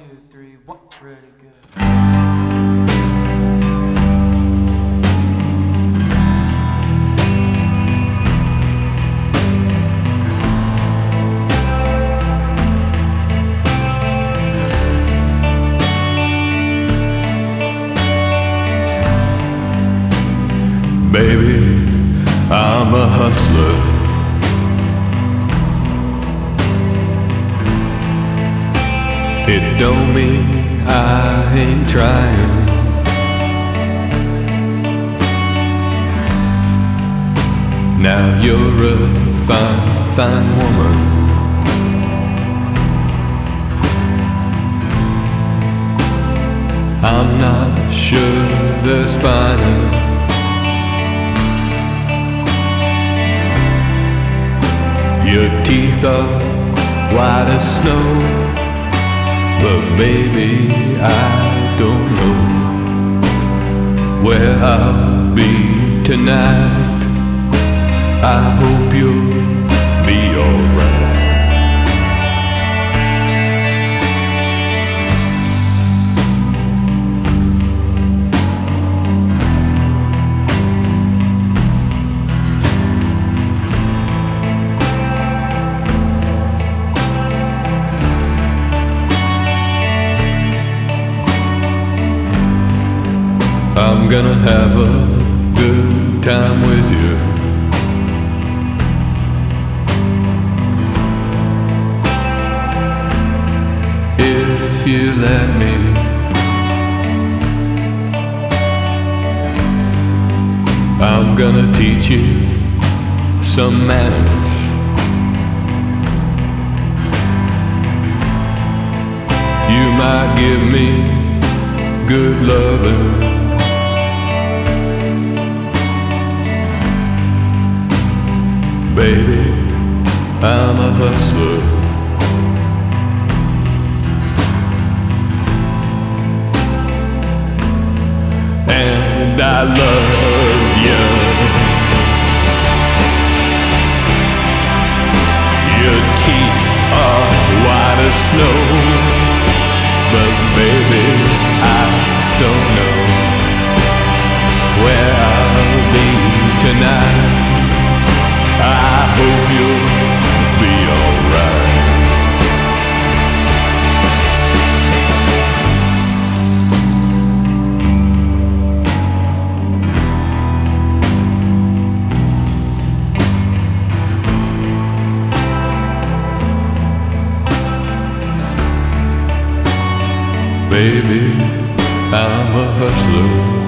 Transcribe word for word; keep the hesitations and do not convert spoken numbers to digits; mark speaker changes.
Speaker 1: two, three, one, ready, good.
Speaker 2: Baby, I'm a hustler. It don't mean I ain't trying. Now you're a fine, fine woman. I'm not sure there's finer. Your teeth are white as snow, but baby, I don't know where I'll be tonight. I hope you'll be alright. I'm gonna have a good time with you. If you let me. I'm gonna teach you some manners. You might give me good loving. Baby, I'm a hustler. And I love you. Your teeth are white as snow, but baby, I don't know where I'll be tonight. I hope you'll be alright. Baby, I'm a hustler.